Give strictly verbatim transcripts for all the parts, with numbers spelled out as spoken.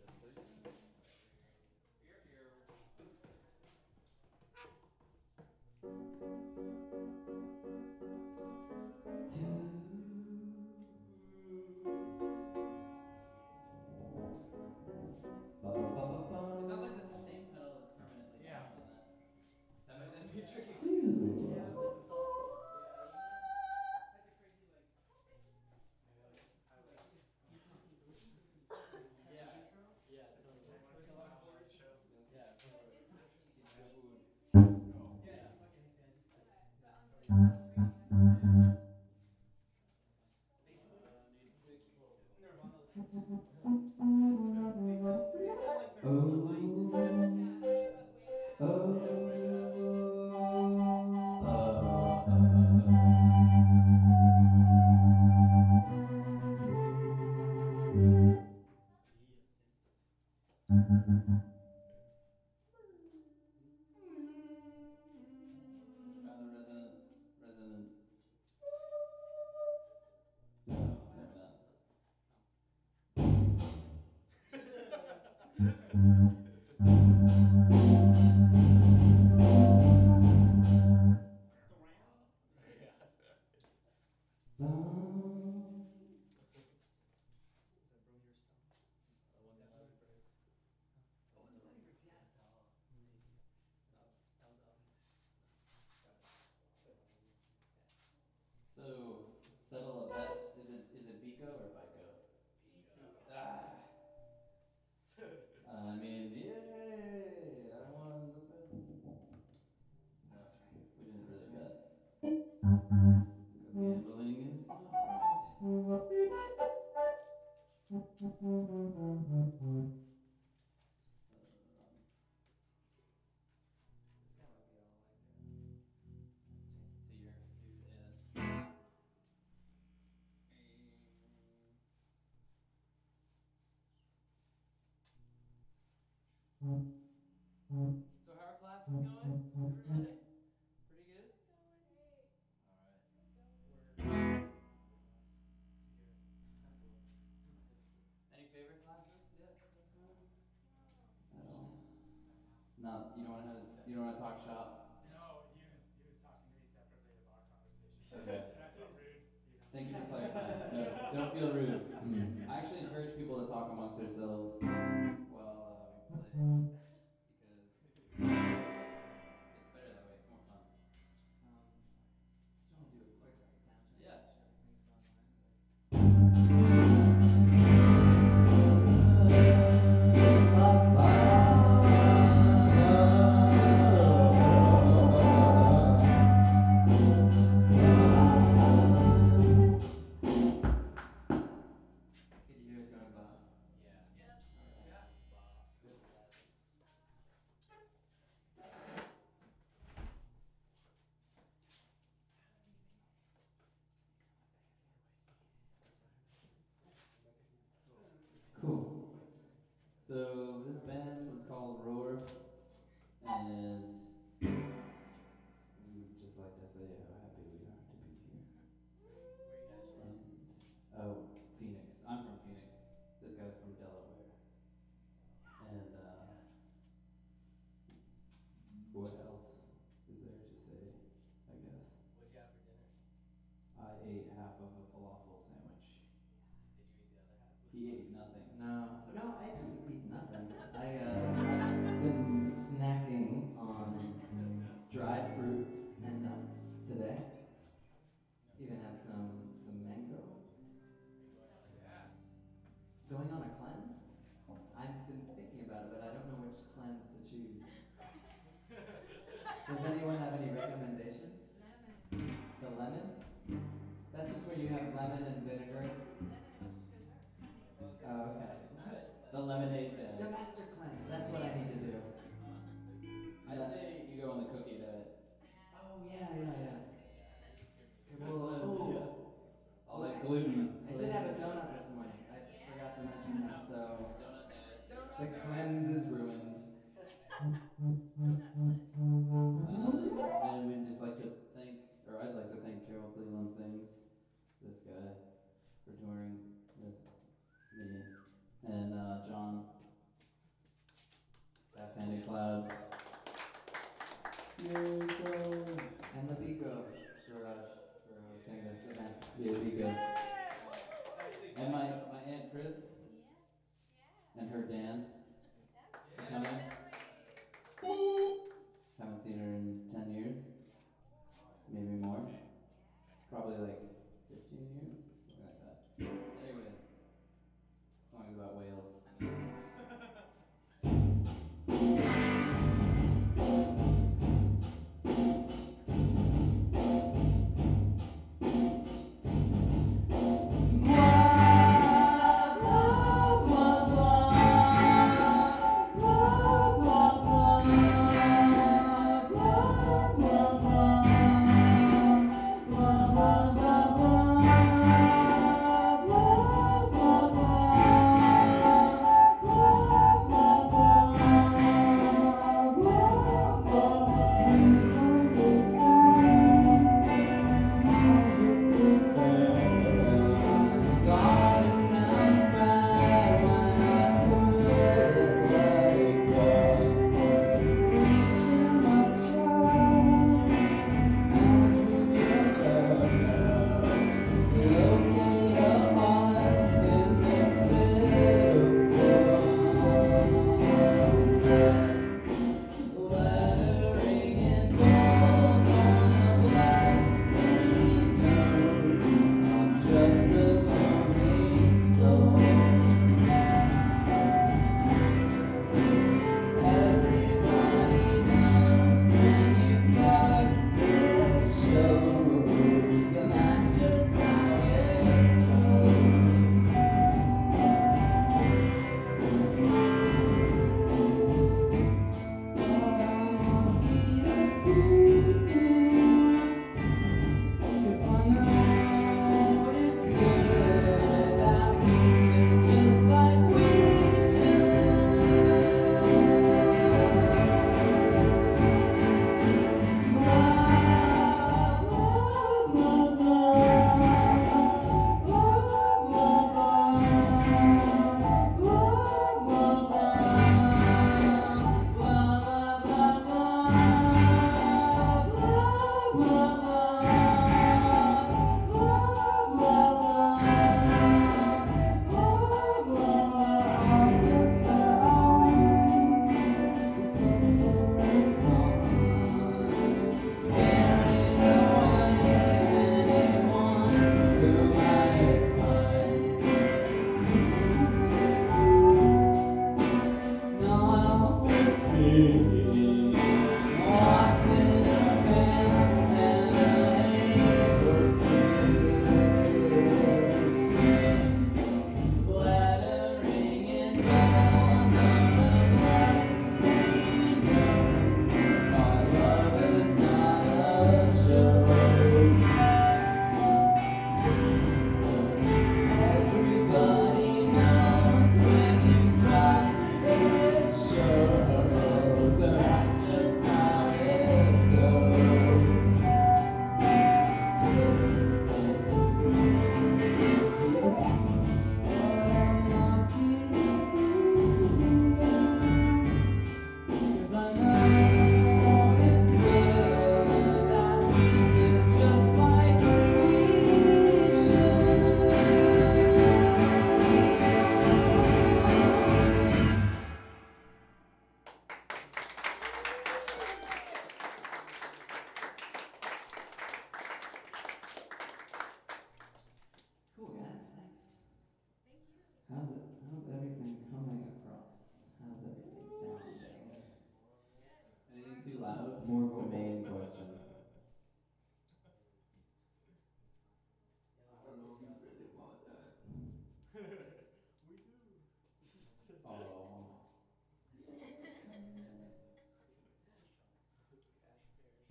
It sounds like the sustain pedal is permanently Yeah. down on that. That might then be a tricky. Two. Yeah, it's like the song. Yeah, isn't it? Has a crazy like. Maybe like highlights. Yeah. Yeah, So totally. I want to see a lot of chords. Show. Yeah, totally. Just get food. Yeah, Yeah. she fucking hates me. I just like yeah, totally. Basically, Uh, need big. Nirvana light. They sound they sound like Nirvana light. Yeah, way back. Uh, uh, uh, uh. Found the resonant, resonant. Maybe not. Is that Bro Your Stone? Uh, when the love breaks. Oh, and the Lightning Breaks, yeah. Maybe. That was up. So, settle a bet. Is it is it Bico or Bico? Ah. Uh, it means yay! I won the bet. No, That's right. we didn't That's really right. bet because gambling is not right. Um, This guy might be all like uh to your to and. So how are classes going, everybody? Pretty good. All right. we're Any favorite classes yet so far? At all? Not you don't want to have you don't want to talk shop. No, he was he was talking to me separately about our conversation. Okay. And I felt rude, you know. Thank you for clarifying. No, don't feel rude. Mm. I actually encourage people to talk amongst themselves while uh, we play because it's better that way. It's more fun. Um, just want to do a quick sound check. Yeah. Make sure everything's going Good years going by. Yeah. Yes. Alright. Yeah. Good classes. Cool. So this band was called Roar, and we would just like to say how happy we are to be here. Where are you guys from? And oh, Phoenix. I'm from Phoenix. This guy's from Delaware. And uh, what else is there to say? I guess What'd you have for dinner? I ate half of a falafel sandwich. Did you eat the other half? He ate nothing. No, no, I didn't eat nothing. I uh, I've been snacking on dried fruit and nuts today. Even had some some mango. Are you going on a cleanse? Going on a cleanse? I've been thinking about it, but I don't know which cleanse to choose. Does anyone have any recommendations? The lemon? That's just where you have lemon and vinegar. Oh, okay. The lemonade diet. The master cleanse. That's what I need to do. I Yeah. say you go on the cookie diet.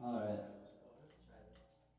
Alright. Oh, let's try this.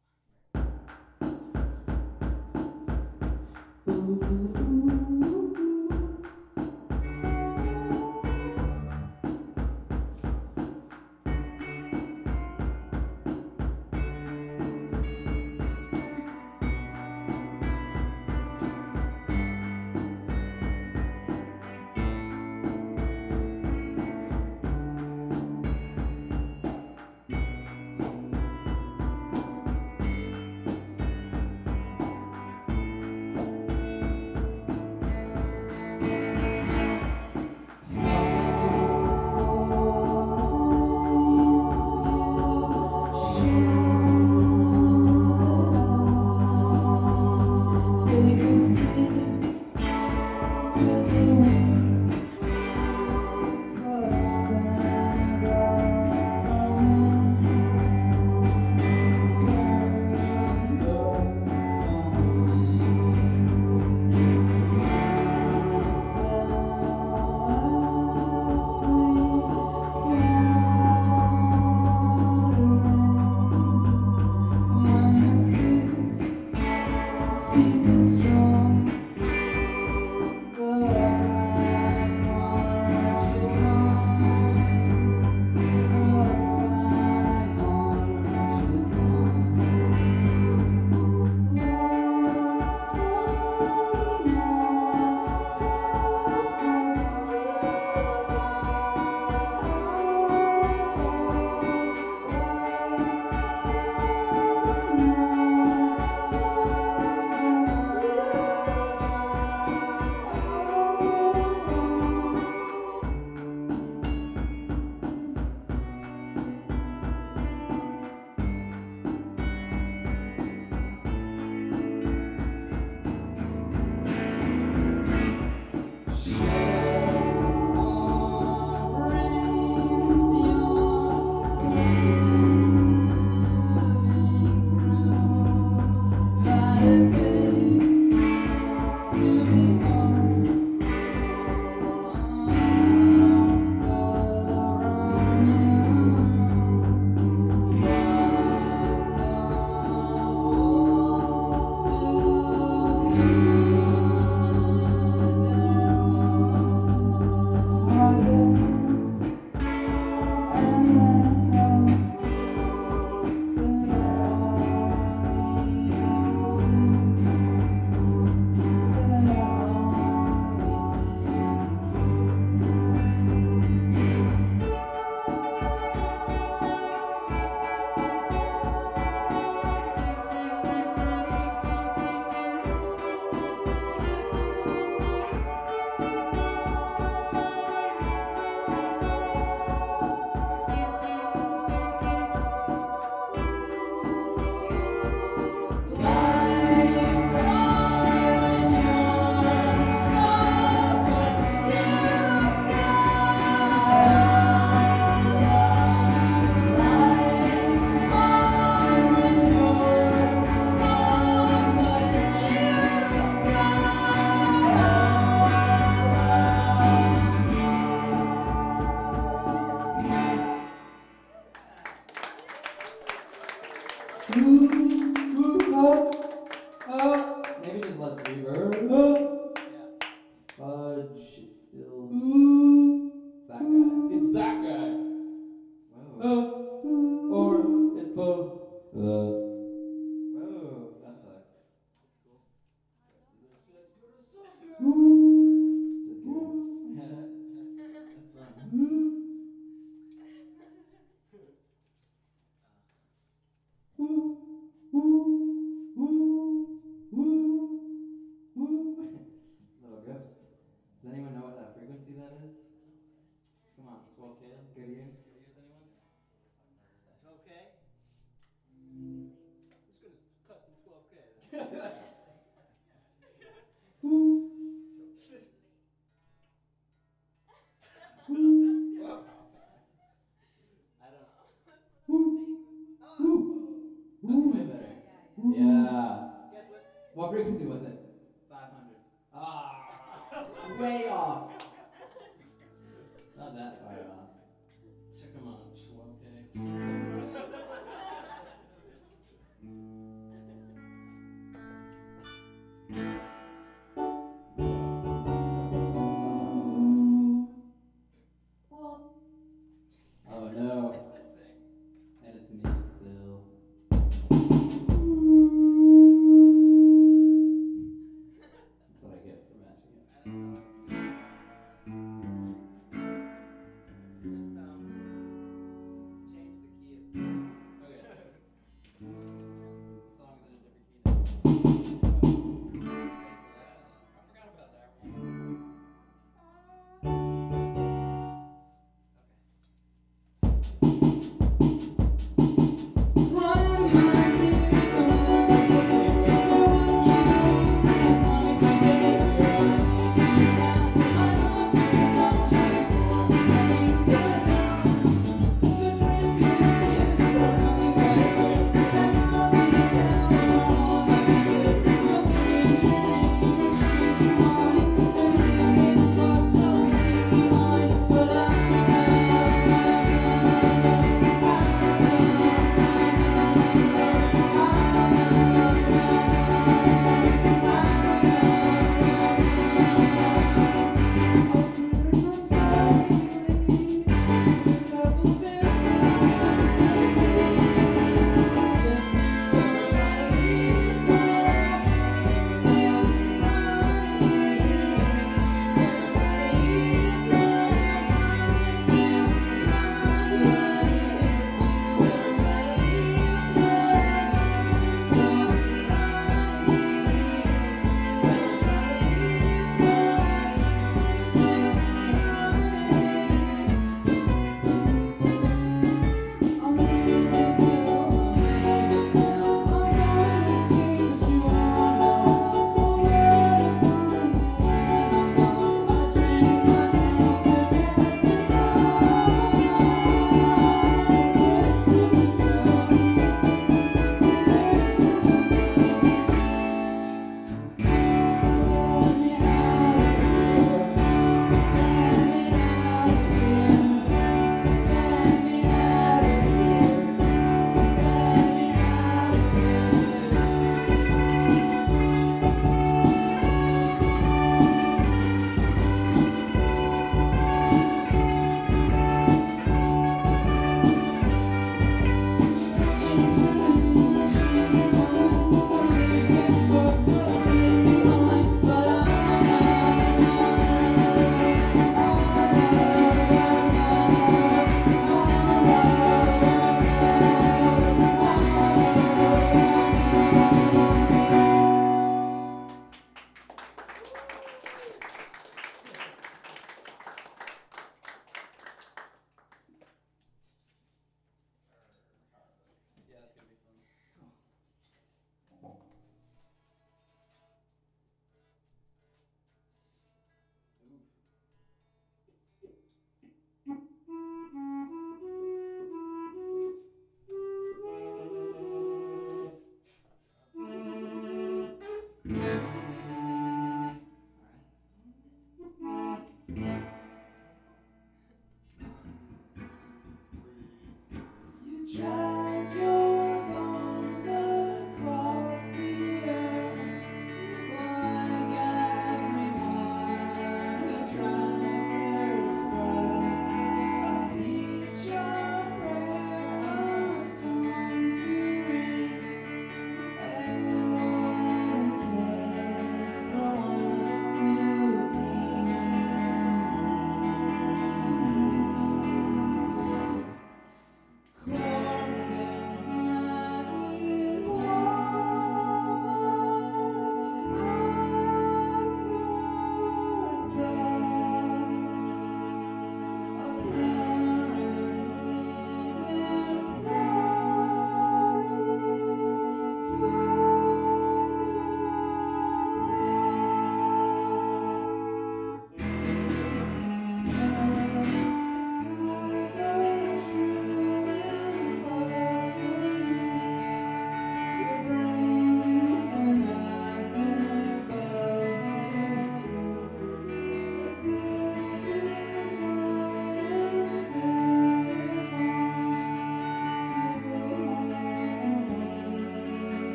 Maybe just less reverb. Yeah. Fudge. It's still. It's that guy. It's that guy. Whoa. Uh, or it's both. Uh. Whoa. That sucks. That's cool. Rest of the set's gonna suck. Just kidding. That's fun. Little ghost. Does anyone know what that frequency that is? Come on. twelve K. Good ears? Good ears, anyone? twelve K? I'm just gonna cut some twelve K. Then. I don't. That's way better. Yeah. Guess what? What frequency was it? five hundred. Ah. Way off. Not that far off. So come on, twelve K.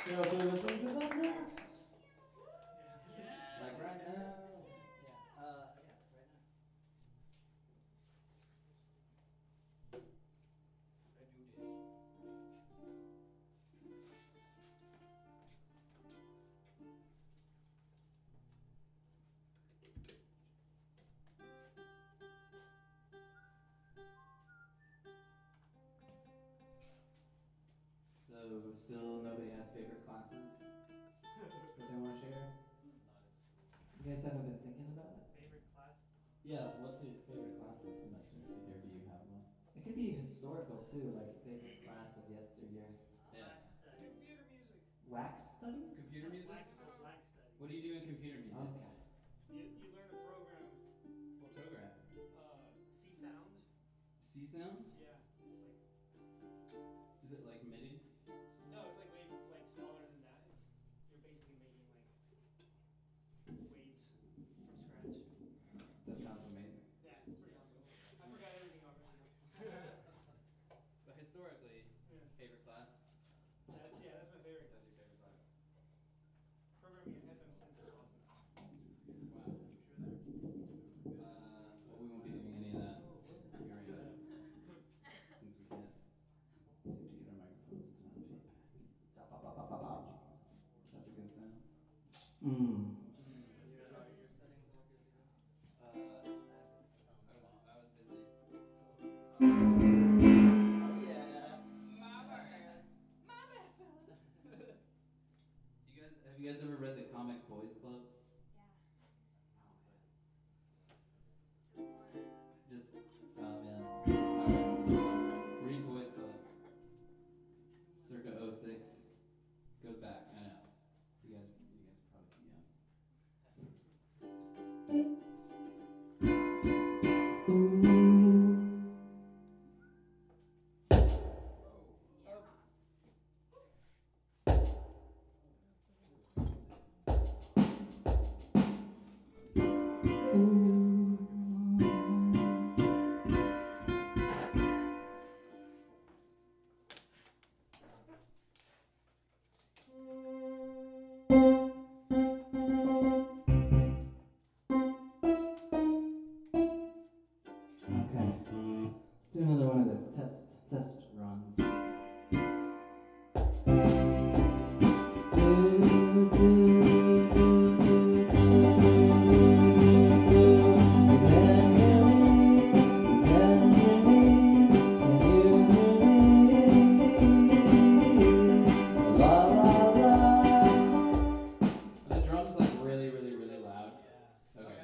Carol Cleveland Sings is up next. Yeah. Like right now. Yeah. Uh, yeah, right now. I do this. So still nobody has favorite classes that they want to share? You guys haven't been thinking about it? Favorite classes? Yeah, what's your favorite class this semester? If either of you have one. It could be historical too, like favorite class of yesteryear. Yeah. Computer music. Wax studies? Computer music? Black, black studies. What do you do in computer music? Okay. You, you learn a program, What program? uh, C Sound. C sound? Yeah. It's like, Is it like MIDI? no, it's like way like smaller than that. It's you're basically making like waves from scratch. That sounds amazing. Yeah, it's pretty awesome. I forgot everything already. But historically, Yeah. favorite class? That's yeah, that's my favorite. That's your favorite class. Programming and F M synth is awesome. Wow. Sure there? Uh, well, we won't be doing any of that here yet, since we can't seem to get our microphones to not feedback. That's a good sound. Mm. Your, uh, your settings all good to go? Uh, I was, I was busy. Oh yeah. My bad. My bad, fellas. You guys, have you guys ever read the comic Boys Club? Just, oh man. Alright. Read Boys Club. Circa oh six. Goes back, I know. You guys, you guys are probably too young. Okay. Let's do another one of those test test runs. La la la. Are the drums like really, really, really loud? Yeah. Okay.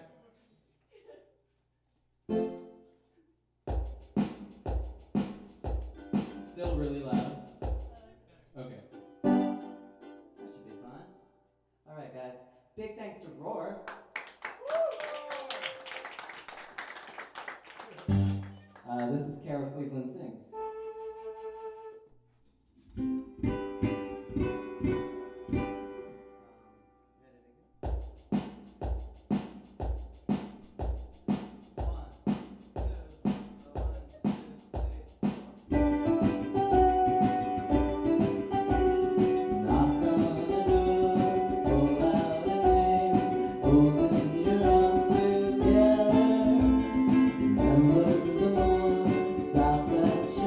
Still really loud? Okay. That should be fun. All right, guys. Big thanks to Roar. Uh, this is Carol Cleveland Sings. South Side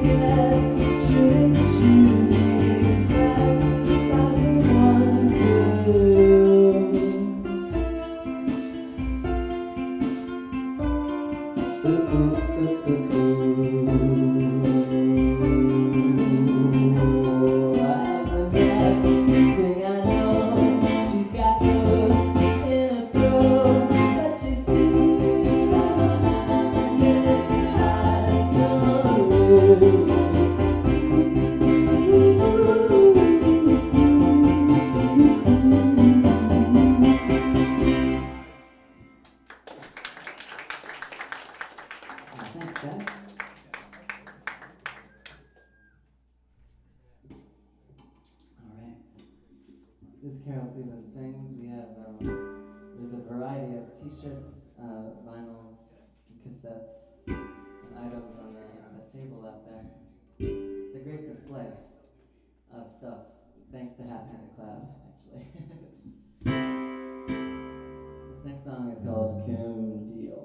This is Carol Cleveland Sings. We have, um, there's a variety of t-shirts, uh, vinyls, cassettes, and items on the, on the table out there. It's a great display of stuff, thanks to Half Handed Cloud, actually. This next song is called Kim Deal.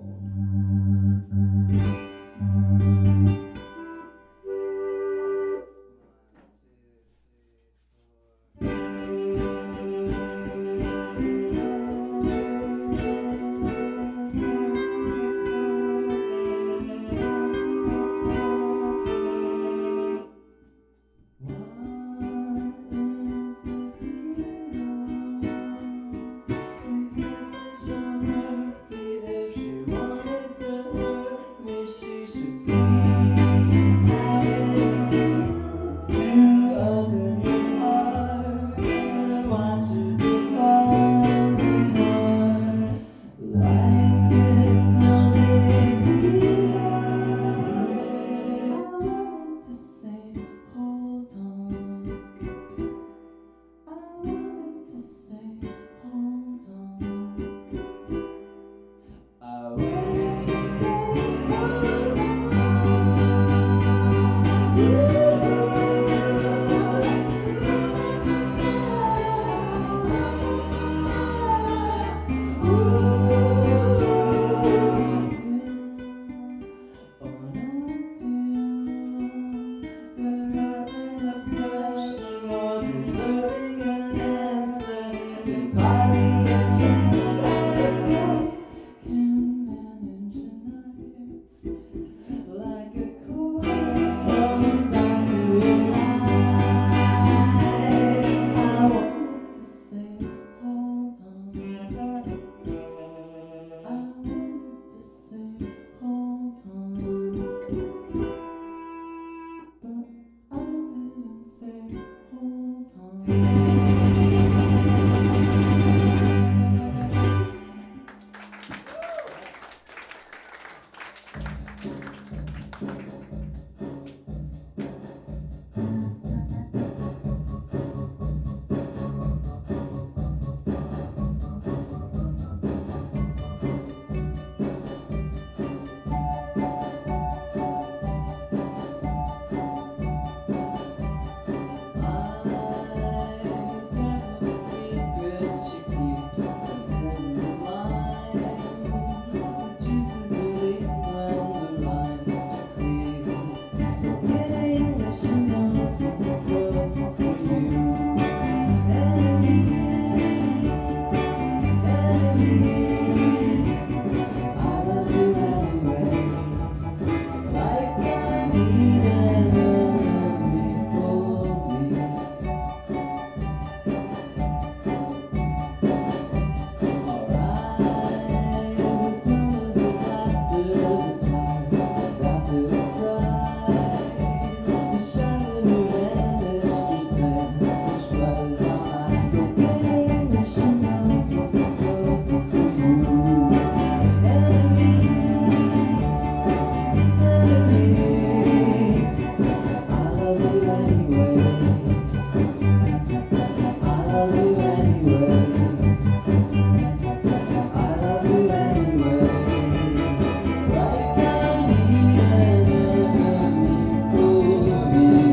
Me.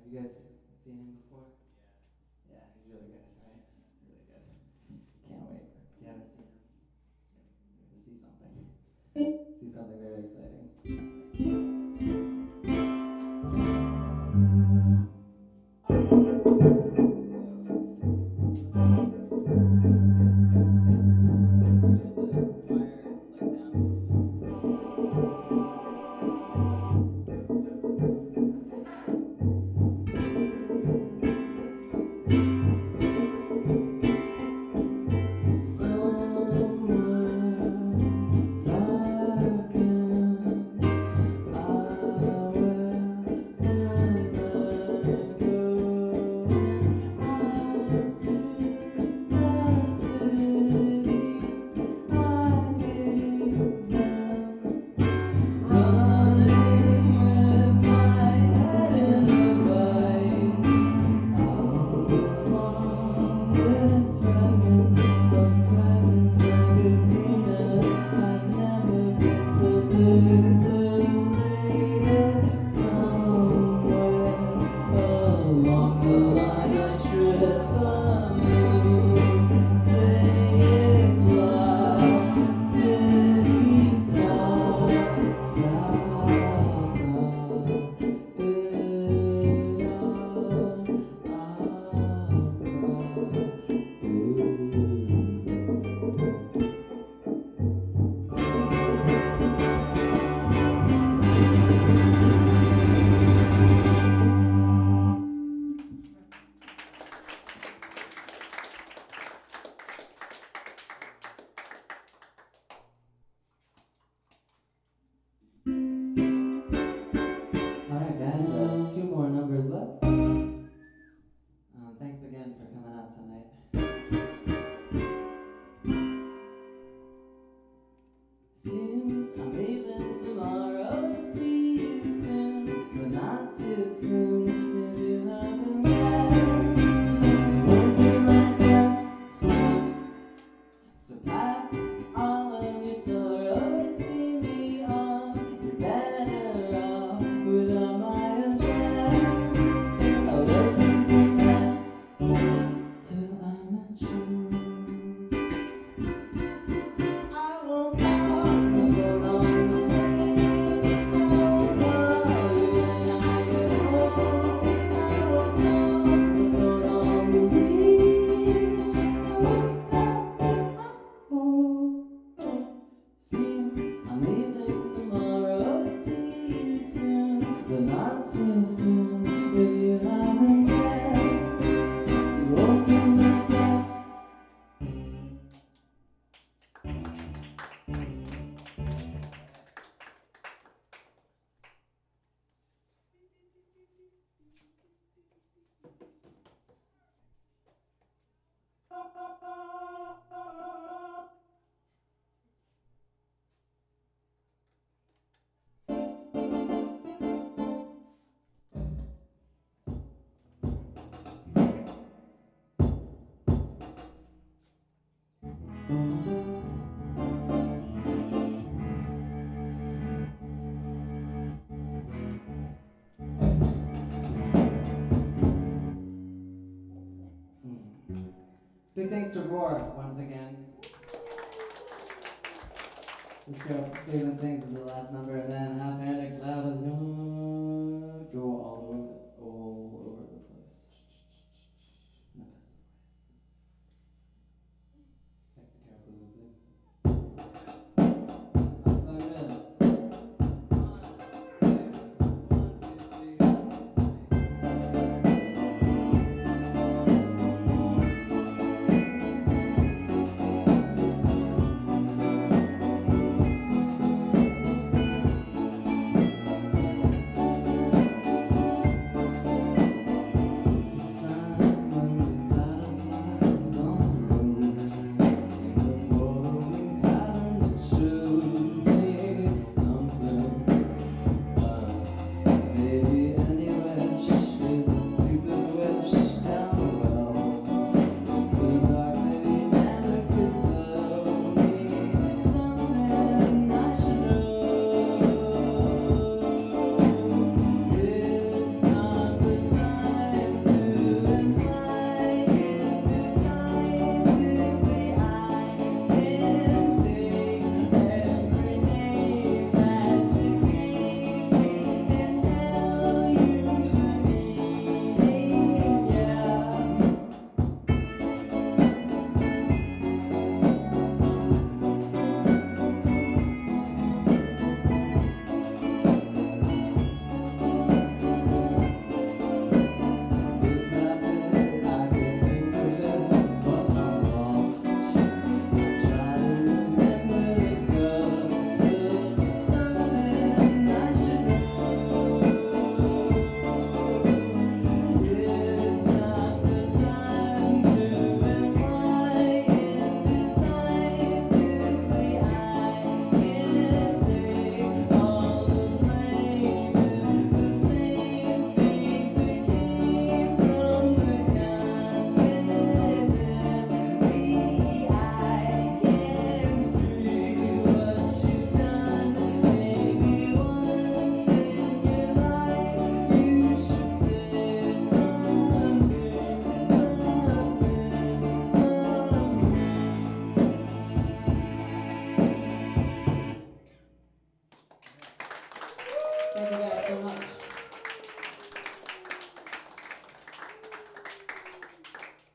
You guys seen him before? Yeah, he's really good, right? Really good. Can't wait. If you haven't seen him, you're gonna see something. See something very exciting. Alright guys, uh, two more numbers left. Um, thanks again for coming out tonight. Seems I'm leaving tomorrow, see you soon, but not too soon. If you haven't guessed, won't be my guest. So pack all of your sorrow and see me off. You're better off without my address. I'll listen to mess till I'm at you. I won't call, no, no, no, no. I won't call you when I get home. I won't call, no, no, no, no. Seems I'm leaving tomorrow, see you soon, but not too soon. If you haven't guessed, you won't be my guest. Big thanks to Roar once again. Let's go. Cleveland Sings is the last number, and then Half Handed Cloud is gonna go all over, all over the place. In the best of ways. Thanks to Carol Cleveland Sings. That's not good. One, two, three.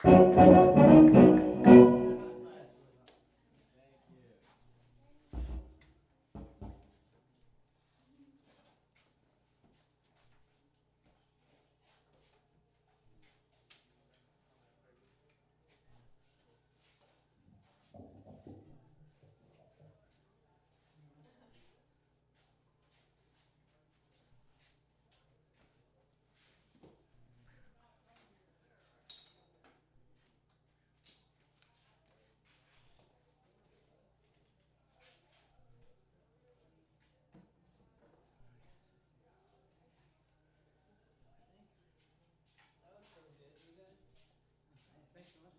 Thanks so much.